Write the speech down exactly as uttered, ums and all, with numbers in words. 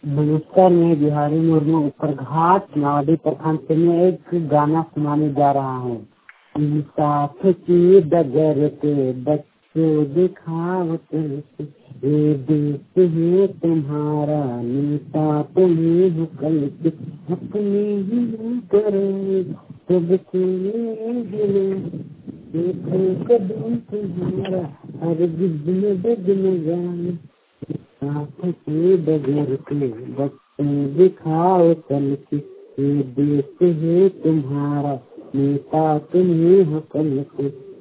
नमस्कार, मैं बिहारी मुर्मू ऊपर घाट नावाडी प्रखंड से मैं एक गाना सुनाने जा रहा हूँ। इंसाफ की डगर पे बच्चे दिखावत, ये देश है तुम्हारा, नेता तुम्हें हो कल के, अपने ही करो सबके गिलो, देखो कदम तुम्हारा हर गिद्ध में डगन जाए। आँख के बगैर के बच्चे दिखाओ कल के, ये देश है तुम्हारा, नेता तुम्हें हो कल के,